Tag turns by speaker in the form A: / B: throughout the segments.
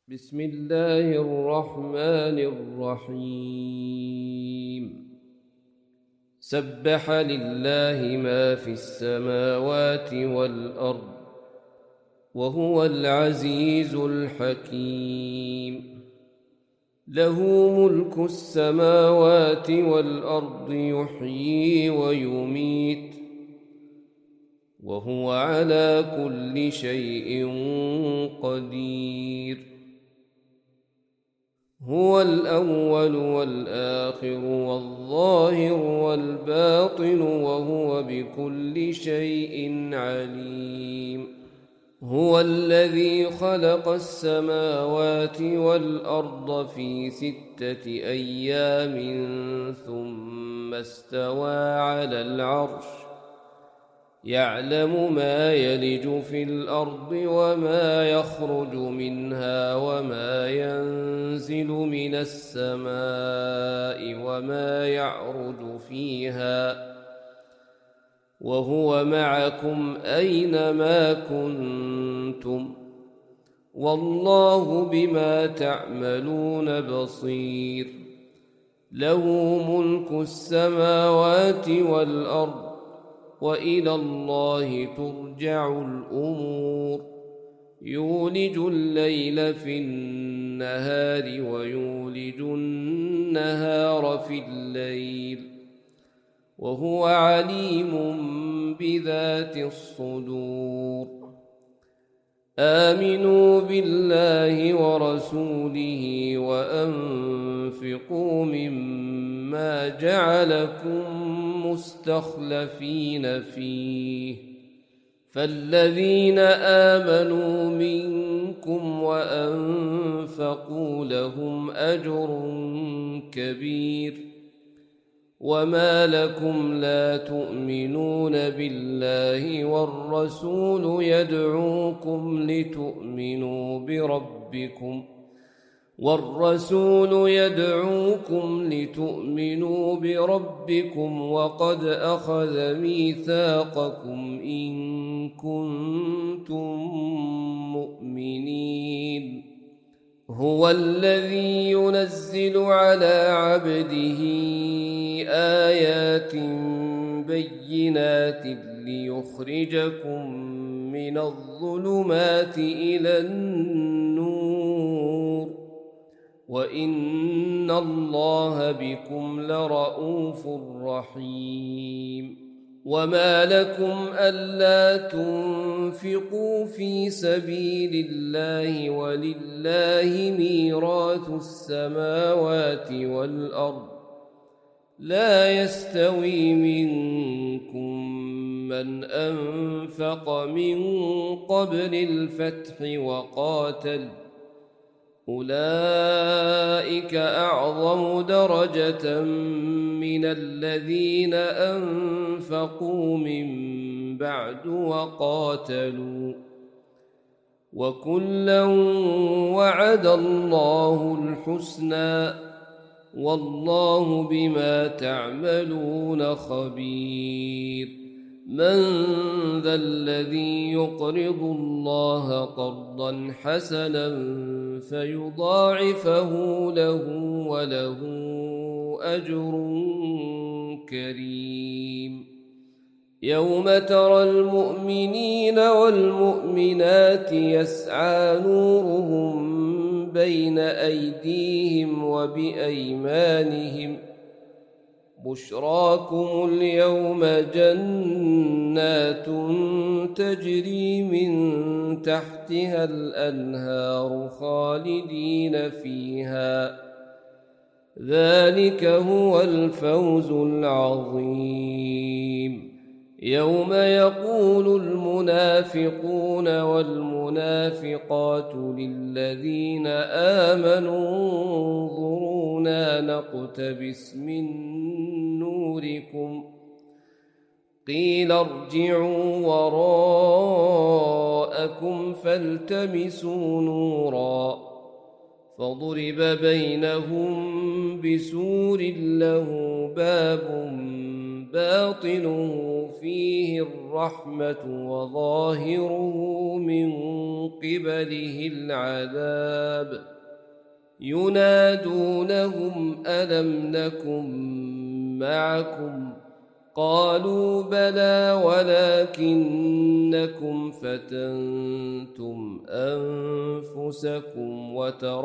A: بسم الله الرحمن الرحيم سبح لله ما في السماوات والأرض وهو العزيز الحكيم له ملك السماوات والأرض يحيي ويميت وهو على كل شيء قدير هو الأول والآخر والظاهر والباطن وهو بكل شيء عليم هو الذي خلق السماوات والأرض في 6 أيام ثم استوى على العرش يعلم ما يلج في الأرض وما يخرج منها وما ينزل من السماء وما يعرج فيها وهو معكم أينما كنتم والله بما تعملون بصير له ملك السماوات والأرض وإلى الله ترجع الأمور يولج الليل في النهار ويولج النهار في الليل وهو عليم بذات الصدور آمنوا بالله ورسوله وأنفقوا مما جعلكم مستخلفين فيه فالذين آمنوا منكم وأنفقوا لهم أجر كبير وما لكم لا تؤمنون بالله والرسول يدعوكم لتؤمنوا بربكم وقد أخذ ميثاقكم إن كنتم مؤمنين هو الذي ينزل على عبده آيات بينات ليخرجكم من الظلمات إلى النور وإن الله بكم لرءوف رحيم وما لكم ألا تنفقوا في سبيل الله ولله ميراث السماوات والأرض لا يستوي منكم من أنفق من قبل الفتح وقاتل أولئك أعظم درجة من الذين أنفقوا من بعد وقاتلوا وكلا وعد الله الحسنى والله بما تعملون خبير من ذا الذي يقرض الله قرضا حسنا فيضاعفه له وله أجر كريم يوم ترى المؤمنين والمؤمنات يسعى نورهم بين أيديهم وبأيمانهم بشراكم اليوم جنات تجري من تحتها الأنهار خالدين فيها ذلك هو الفوز العظيم يوم يقول المنافقون والمنافقات للذين آمنوا انظرونا نقتبس من نوركم قيل ارجعوا وراءكم فالتمسوا نورا فضرب بينهم بسور له باب باطنه فيه الرحمة وظاهره من قبله العذاب ينادونهم ألم نكن معكم قالوا بلى ولكنكم فتنتم أنفسكم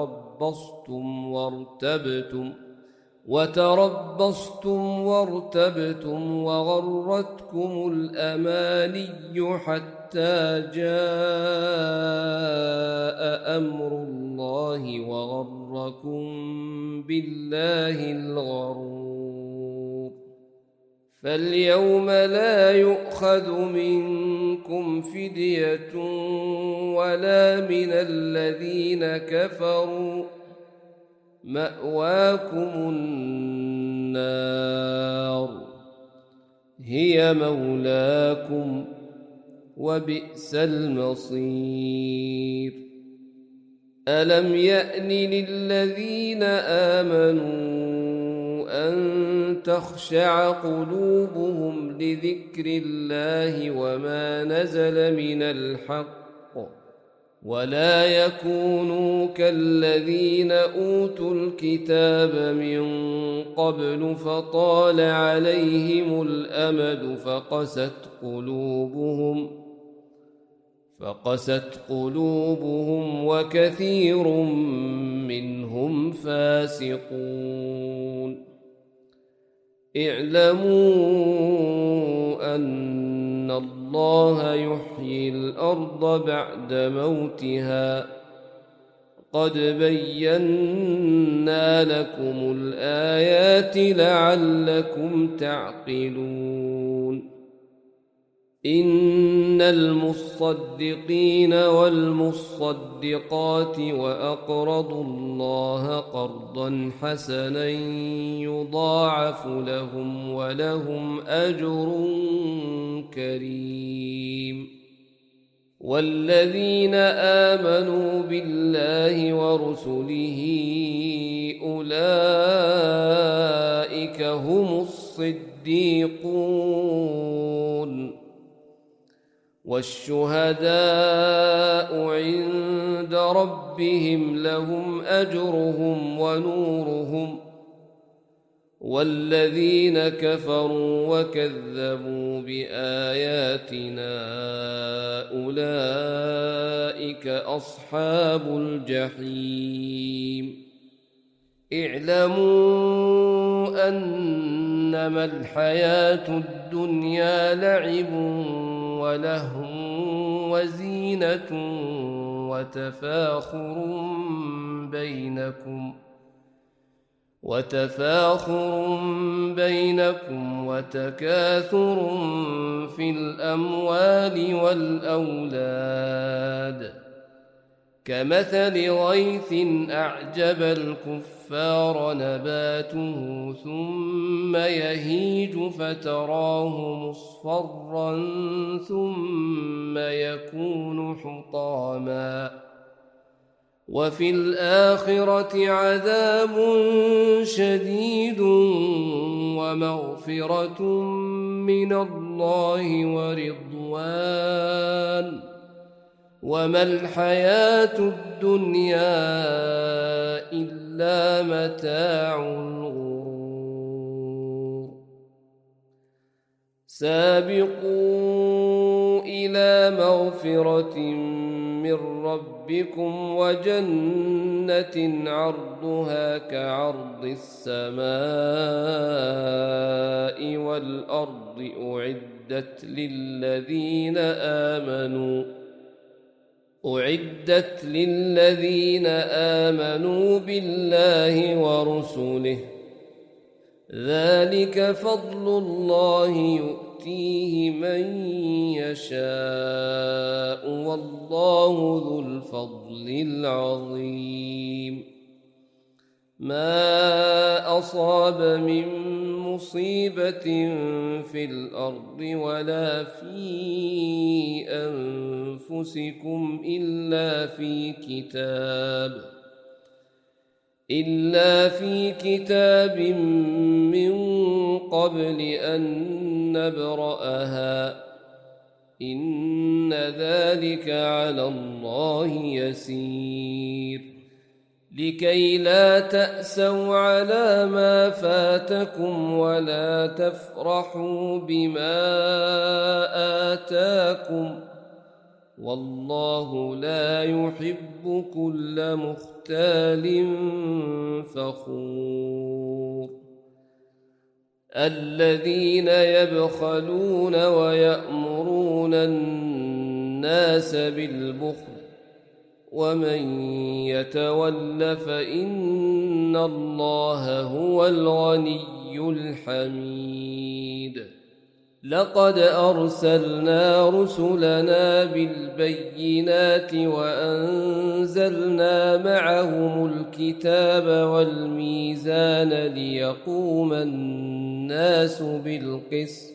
A: وتربصتم وارتبتم وغرتكم الأماني حتى جاء أمر الله وغركم بالله الغرور فاليوم لا يؤخذ منكم فدية ولا من الذين كفروا مأواكم النار هي مولاكم وبئس المصير ألم يأن للذين آمنوا أن تخشع قلوبهم لذكر الله وما نزل من الحق ولا يكونوا كالذين أوتوا الكتاب من قبل فطال عليهم الأمد فقست قلوبهم وكثير منهم فاسقون اعلموا أن الله يحيي الأرض بعد موتها قد بينا لكم الآيات لعلكم تعقلون إن المصدقين والمصدقات وأقرضوا الله قرضا حسنا يضاعف لهم ولهم أجر كريم والذين آمنوا بالله ورسله أولئك هم الصديقون والشهداء عند ربهم لهم أجرهم ونورهم والذين كفروا وكذبوا بآياتنا أولئك أصحاب الجحيم اعلموا أنما الحياة الدنيا لعب ولهو وزينة وتفاخر بينكم وتكاثر في الأموال والأولاد كمثل غيث أعجب الكفار نباته ثم يهيج فتراه مصفرا ثم يكون حطاما وفي الآخرة عذاب شديد ومغفرة من الله ورضوان وما الحياة الدنيا إلا متاع الغرور سابقوا إلى مغفرة من ربكم وجنة عرضها كعرض السماء والأرض أعدت للذين آمنوا بالله ورسله ذلك فضل الله يؤتيه من يشاء والله ذو الفضل العظيم ما أصاب من مصيبة في الأرض ولا في أنفسكم إلا في كتاب من قبل أن نبرأها إن ذلك على الله يسير لكي لا تأسوا على ما فاتكم ولا تفرحوا بما آتاكم والله لا يحب كل مختال فخور الذين يبخلون ويأمرون الناس بالبخل ومن يتول فإن الله هو الغني الحميد لقد أرسلنا رسلنا بالبينات وأنزلنا معهم الكتاب والميزان ليقوم الناس بالقسط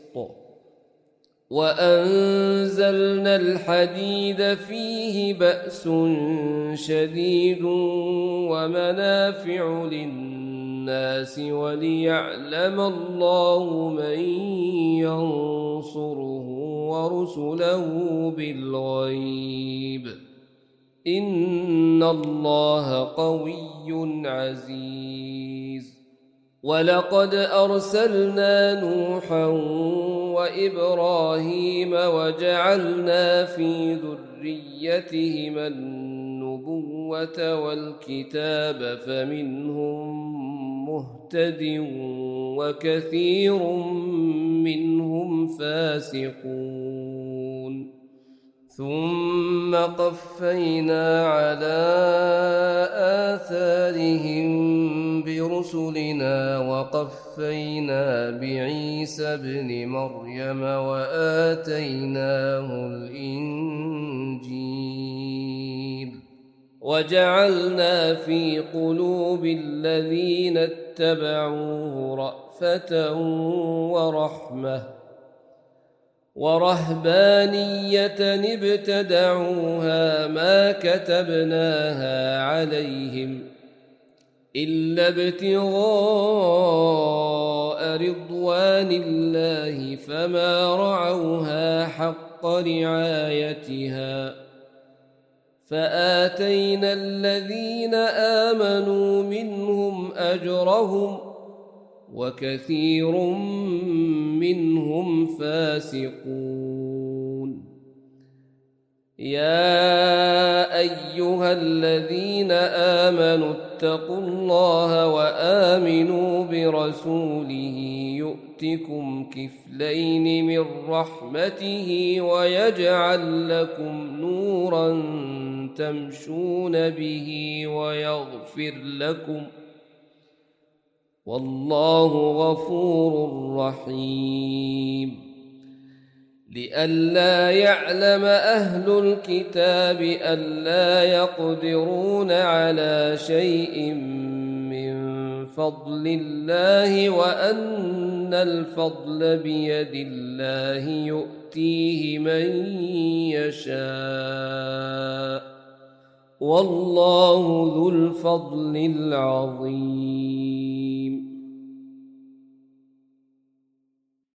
A: وأنزلنا الحديد فيه بأس شديد ومنافع للناس وليعلم الله من ينصره ورسله بالغيب إن الله قوي عزيز ولقد أرسلنا نوحا وإبراهيم وجعلنا في ذريتهما النبوة والكتاب فمنهم مهتد وكثير منهم فاسقون ثم قفينا على آثارهم برسلنا وقفينا بعيسى ابن مريم وآتيناه الإنجيل وجعلنا في قلوب الذين اتبعوه رأفة ورحمة ورهبانية ابتدعوها ما كتبناها عليهم إلا ابتغاء رضوان الله فما رعوها حق رعايتها فآتينا الذين آمنوا منهم أجرهم وكثير منهم فاسقون يا أيها الذين آمنوا اتقوا الله وآمنوا برسوله يؤتكم كفلين من رحمته ويجعل لكم نورا تمشون به ويغفر لكم والله غفور رحيم لئلا يعلم أهل الكتاب ألا يقدرون على شيء من فضل الله وأن الفضل بيد الله يؤتيه من يشاء والله ذو الفضل العظيم